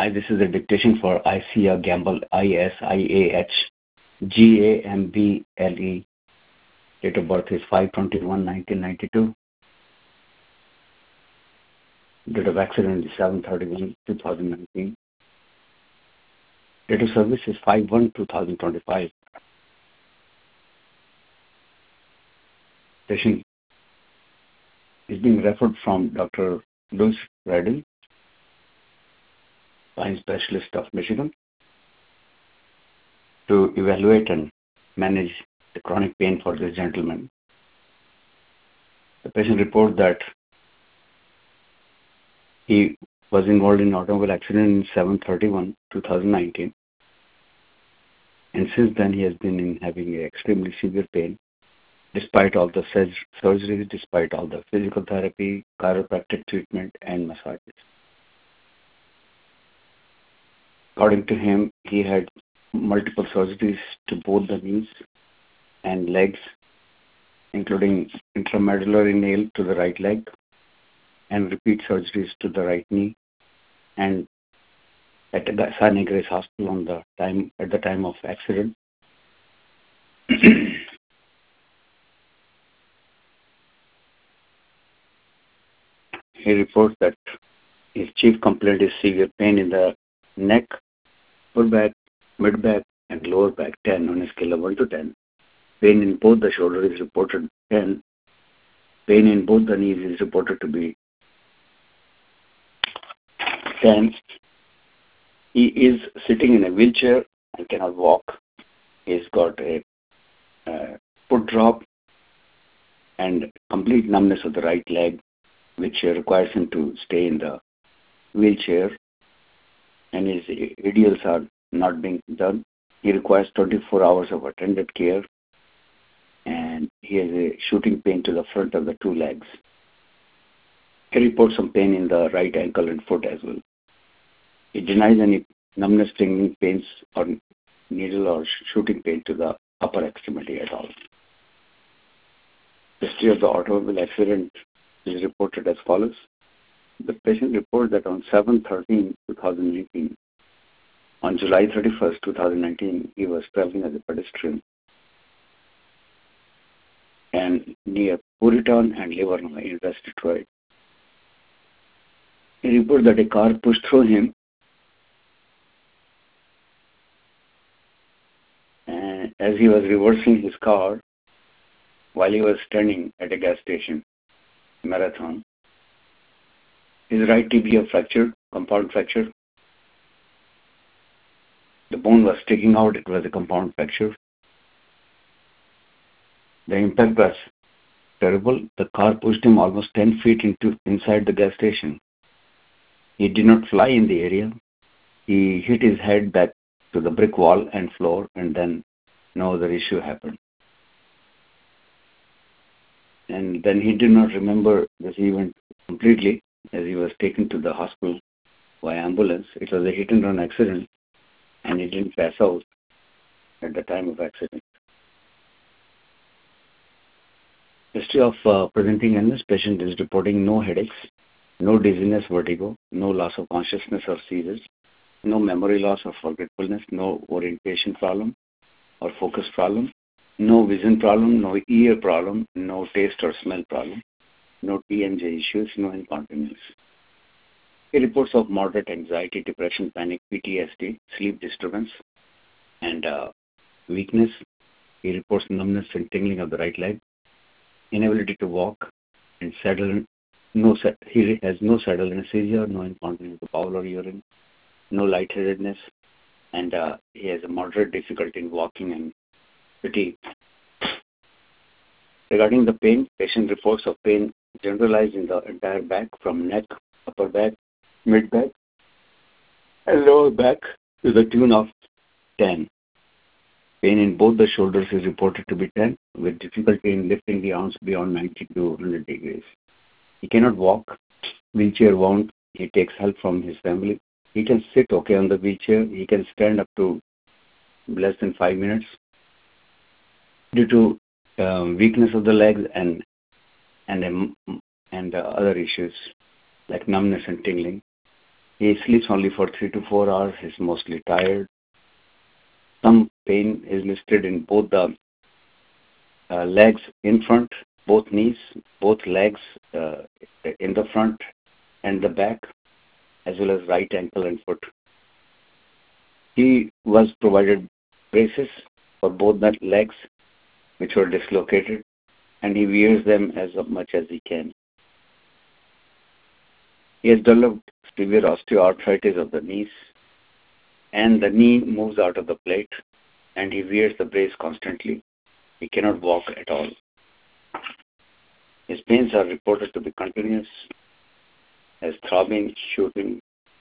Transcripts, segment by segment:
This is a dictation for Isia Gamble, ISIAH GAMBLE. Date of birth is 5/21/1992. Date of accident is 7/31/2019. Date of service is 5/1/2025. Patient is being referred from Dr. Louis Redden, spine specialist of Michigan, to evaluate and manage the chronic pain for this gentleman. The patient reports that he was involved in an automobile accident in 7/31/2019, and since then he has been having extremely severe pain, despite all the surgeries, despite all the physical therapy, chiropractic treatment, and massages. According to him, he had multiple surgeries to both the knees and legs, including intramedullary nail to the right leg, and repeat surgeries to the right knee, and at the Sarnia Grace Hospital at the time of accident. He reports that his chief complaint is severe pain in the neck, upper back, mid back, and lower back, 10 on a scale of 1 to 10. Pain in both the shoulders is reported 10. Pain in both the knees is reported to be 10. He is sitting in a wheelchair and cannot walk. He's got a foot drop and complete numbness of the right leg, which requires him to stay in the wheelchair, and his ideals are not being done. He requires 24 hours of attended care, and he has a shooting pain to the front of the two legs. He reports some pain in the right ankle and foot as well. He denies any numbness, stinging pains, or needle or shooting pain to the upper extremity at all. History of the automobile accident is reported as follows. The patient reports that on 7/13/2018, on July 31st, 2019, he was traveling as a pedestrian and near Puritan and Livernois in West Detroit. He reported that a car pushed through him, and as he was reversing his car while he was standing at a gas station, Marathon. His right tibia fractured, compound fracture. The bone was sticking out, it was a compound fracture. The impact was terrible. The car pushed him almost 10 feet inside the gas station. He did not fly in the area. He hit his head back to the brick wall and floor, and then no other issue happened. And then he did not remember this event completely as he was taken to the hospital by ambulance. It was a hit and run accident, and he didn't pass out at the time of accident. History of presenting illness: patient is reporting no headaches, no dizziness, vertigo, no loss of consciousness or seizures, no memory loss or forgetfulness, no orientation problem or focus problem, no vision problem, no ear problem, no taste or smell problem, no TMJ issues, no incontinence. He reports of moderate anxiety, depression, panic, PTSD, sleep disturbance, and weakness. He reports numbness and tingling of the right leg, inability to walk, and he has no saddle anesthesia, no incontinence of bowel or urine, no lightheadedness, and he has a moderate difficulty in walking and fatigue. Regarding the pain, patient reports of pain generalized in the entire back, from neck, upper back, mid back, and lower back to the tune of 10. Pain in both the shoulders is reported to be 10, with difficulty in lifting the arms beyond 90 to 100 degrees. He cannot walk, wheelchair bound. He takes help from his family. He can sit okay on the wheelchair. He can stand up to less than 5 minutes. Due to weakness of the legs and other issues like numbness and tingling, He sleeps only for 3 to 4 hours. He's mostly tired. Some pain is listed in both the legs in front, both knees, both legs in the front and the back, as well as right ankle and foot. He was provided braces for both the legs, which were dislocated, and he wears them as much as he can. He has developed severe osteoarthritis of the knees, and the knee moves out of the plate, and he wears the brace constantly. He cannot walk at all. His pains are reported to be continuous, as throbbing, shooting,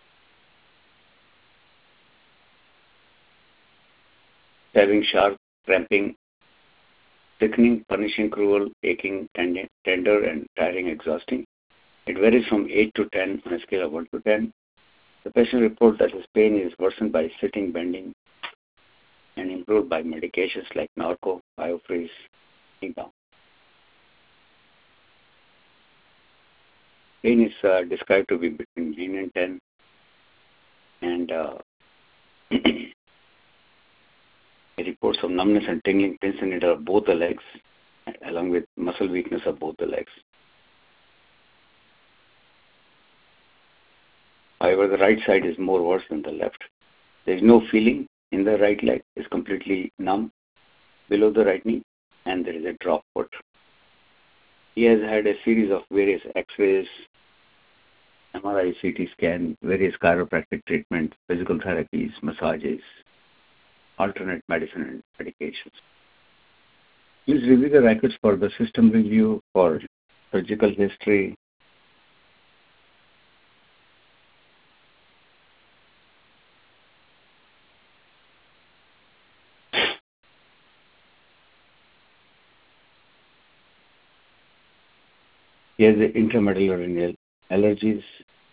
stabbing, sharp, cramping, sickening, punishing, cruel, aching, tender, and tiring, exhausting. It varies from 8 to 10 on a scale of 1 to 10. The patient reports that his pain is worsened by sitting, bending, and improved by medications like Norco, Biofreeze, Down. Pain is described to be between 9 and 10, and reports of numbness and tingling pins in it of both the legs, along with muscle weakness of both the legs. However, the right side is more worse than the left. There is no feeling in the right leg. It's completely numb below the right knee, and there is a drop foot. He has had a series of various X-rays, MRI, CT scan, various chiropractic treatment, physical therapies, massages, alternate medicine and medications. Please review the records for the system review, for surgical history. He has intramedullary allergies,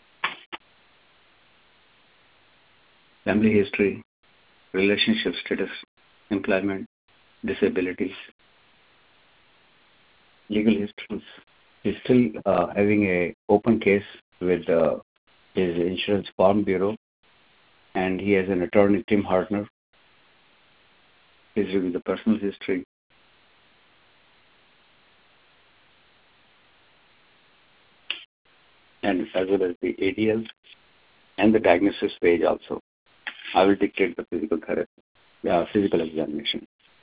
family history, relationship status, employment, disabilities, legal histories. He's still having a open case with his Insurance Farm Bureau, and he has an attorney, Tim Hartner. Please review the personal history. And as well as the ADL and the diagnosis page also. I will dictate the physical examination.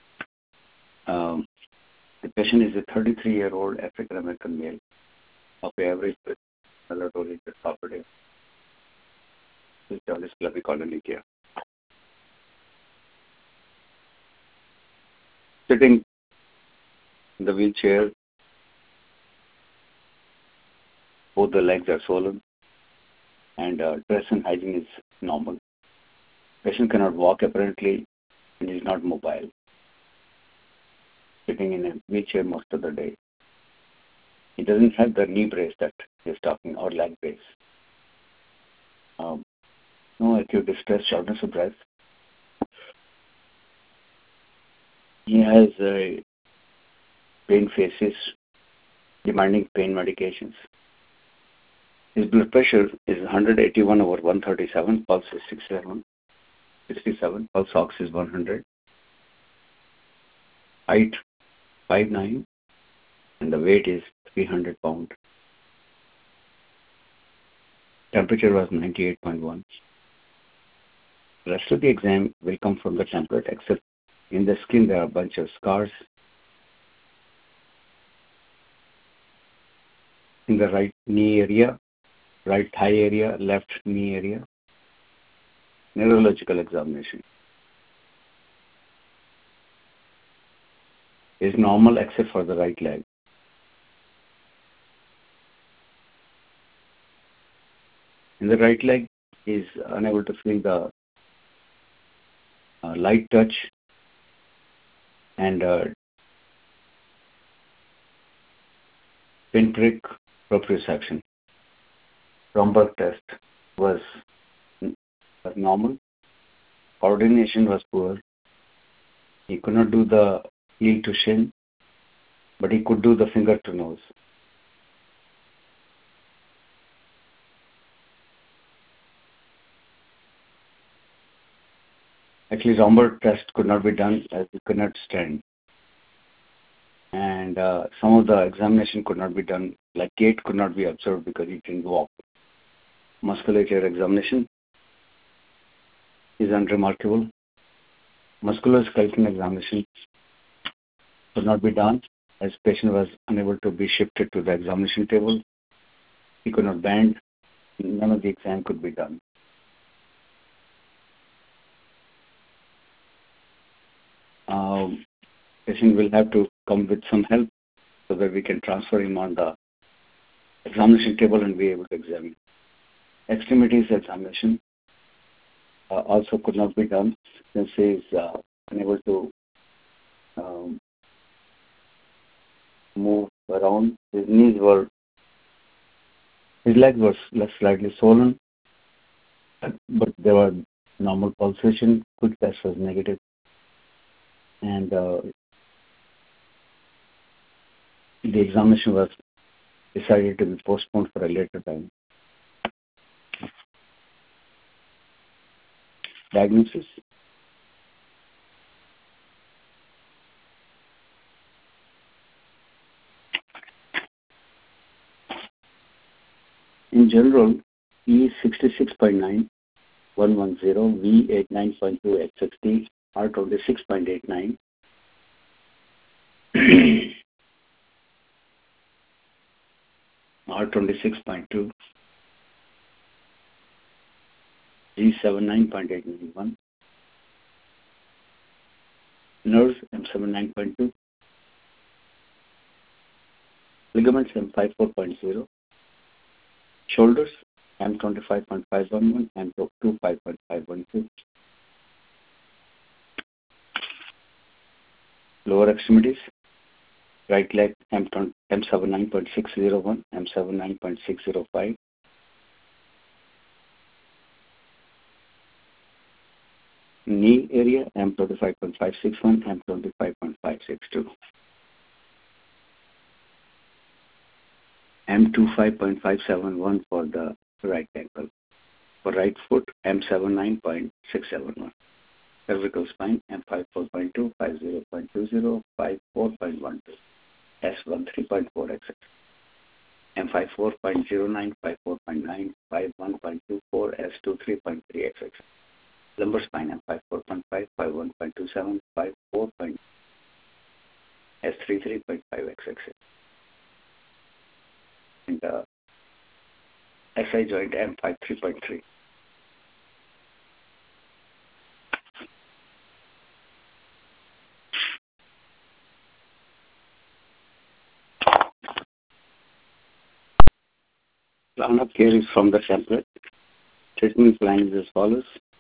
The patient is a 33-year-old African-American male of average melatonin property. This is claviculolycia. Sitting in the wheelchair, both the legs are swollen, and dress and hygiene is normal. Patient cannot walk apparently and is not mobile. Sitting in a wheelchair most of the day. He doesn't have the knee brace that he's talking, or leg brace. No acute distress, shortness of breath. He has pain faces, demanding pain medications. His blood pressure is 181 over 137, pulse is 67, pulse ox is 100. Height 5'9", and the weight is 300 pounds. Temperature was 98.1. The rest of the exam will come from the template, except in the skin there are a bunch of scars. In the right knee area, right thigh area, left knee area. Neurological examination is normal except for the right leg. In the right leg, he is unable to feel the light touch and pinprick proprioception. Romberg test was normal. Coordination was poor. He could not do the heel to shin, but he could do the finger to nose. Actually, Romberg test could not be done as he could not stand. And some of the examination could not be done, like gait could not be observed because he didn't walk. Musculature examination is unremarkable. Musculoskeletal examination could not be done as patient was unable to be shifted to the examination table. He could not bend. None of the exam could be done. Patient will have to come with some help so that we can transfer him on the examination table and be able to examine. Extremities examination also could not be done since he is unable to move around. His legs were slightly swollen, but there were normal pulsation. Quick test was negative, and the examination was decided to be postponed for a later time. Diagnosis. In general, E is 66.9, 110, V 89.2, X60, R 26.89. R 26.2, G 79.891, nerves M 79.2, ligaments M 54.0, shoulders M 25.511, M 25.512, lower extremities, right leg M 79.601, M 79.605, knee area M 25.561, M 25.562, M 25.571 for the right ankle. For right foot M 79.671. Cervical spine M 54.2, 50.20, 54.12, S 13.4, etc. M 54.09, 54.9, 51.24, S 23.3, etc. Lumbar spine M 54.5, 51.27, 54. S 33.5, etc. And SI joint M 53.3. Plan of care is from the template. Treatment plan is as follows.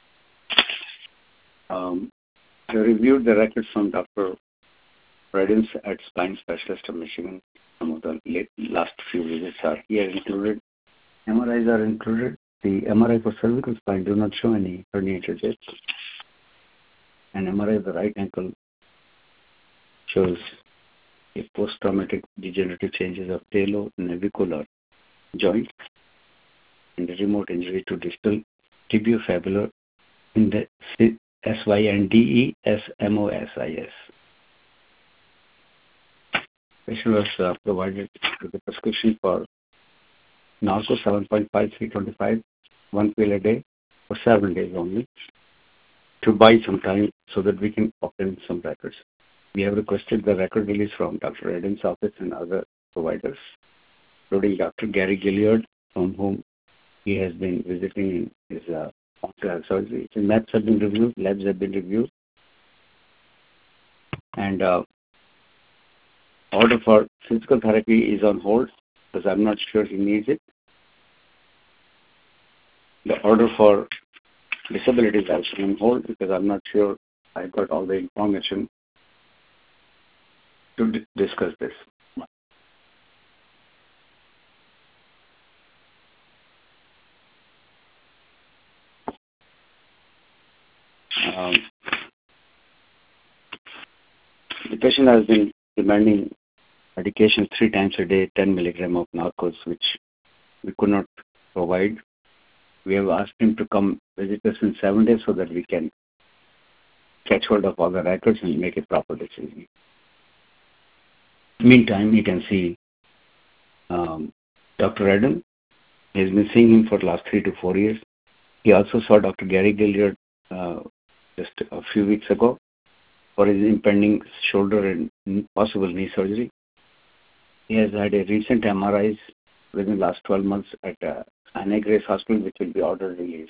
I reviewed the records from Dr. Redens at Spine Specialist of Michigan. Some of the last few visits are here included. MRIs are included. The MRI for cervical spine do not show any herniated disc. An MRI of the right ankle shows a post-traumatic degenerative changes of talo-navicular joint and a remote injury to distal tibiofibular in the SYNDESMOSIS. Patient was provided with a prescription for Narco 7.5325, 1 pill a day for 7 days only, to buy some time so that we can obtain some records. We have requested the record release from Dr. Redden's office and other providers, including Dr. Gary Gilliard, from whom he has been visiting in his surgery. His maps have been reviewed, labs have been reviewed, and order for physical therapy is on hold because I'm not sure he needs it. The order for disability is also on hold because I'm not sure I got all the information to discuss this. The patient has been demanding medication 3 times a day, 10 milligram of narcos, which we could not provide. We have asked him to come visit us in 7 days so that we can catch hold of all the records and make a proper decision. Meantime, you can see Dr. Adam. He's been seeing him for the last 3 to 4 years. He also saw Dr. Gary Gilliard just a few weeks ago for his impending shoulder and possible knee surgery. He has had a recent MRIs within the last 12 months at Anna Grace Hospital, which will be ordered release.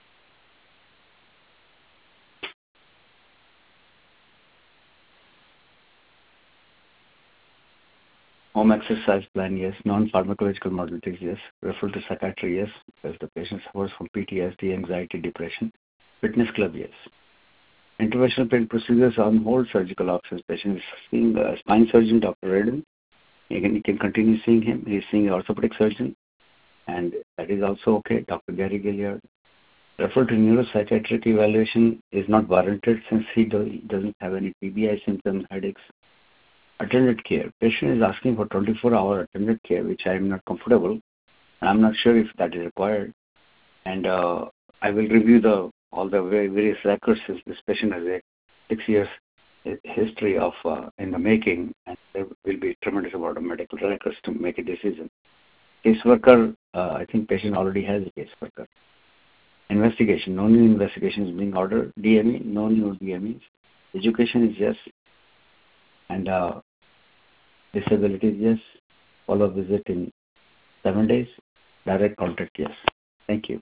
Home exercise plan, yes. Non-pharmacological modalities, yes. Referral to psychiatry, yes, because the patient suffers from PTSD, anxiety, depression. Fitness club, yes. Interventional pain procedures on hold, surgical options. Patient is seeing a spine surgeon, Dr. Redden. You can continue seeing him. He's seeing an orthopedic surgeon, and that is also okay. Dr. Gary Gilliard. Referral to neuropsychiatric evaluation is not warranted since he doesn't have any TBI symptoms, headaches. Attended care. Patient is asking for 24-hour attended care, which I am not comfortable. I'm not sure if that is required. And I will review all the various records. This patient has a 6 years history of in the making, and there will be a tremendous amount of medical records to make a decision. Caseworker, I think patient already has a caseworker. Investigation, no new investigation is being ordered. DME, no new DMEs. Education is yes. And disability is yes. Follow-up visit in 7 days. Direct contact, yes. Thank you.